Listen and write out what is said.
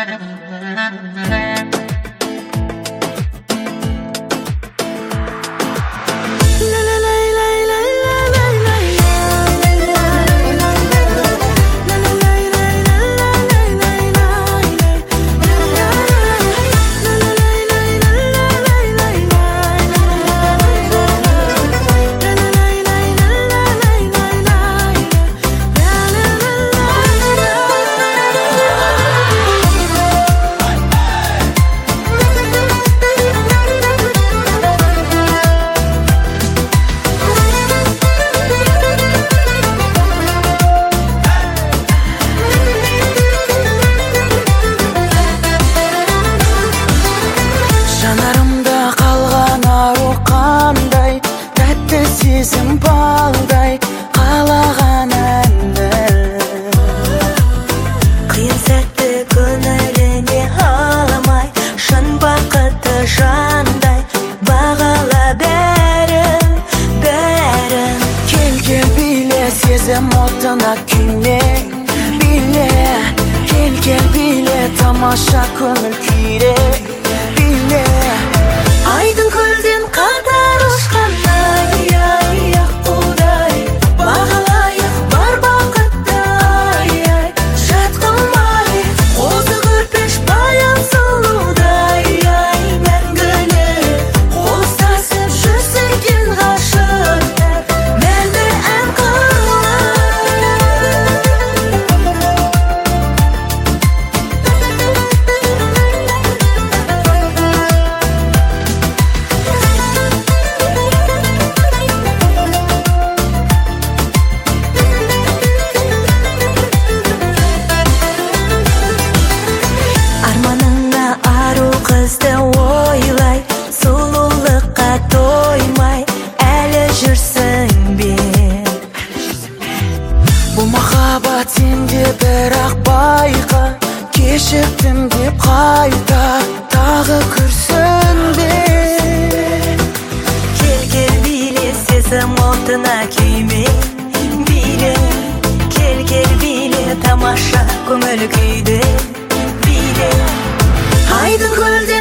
Сезім балдай қалаған әнді қиын сәтті көңіліне аламай шын бақытты жандай бағала бәрін Кел биле сезім отына күйме биле Кел биле тамаша көңіл күйре биле айдың көлден қатар ұшқандай қызды ойлай сұлулыққа тоймай әлі жүрсің бе Бұл махаббат сенде бірақ байқа кешіктім деп қайта тағы күрсінбе Кел биле сезім отына күйме биле Кел биле тамаша көңіл күйді биле айдың көлде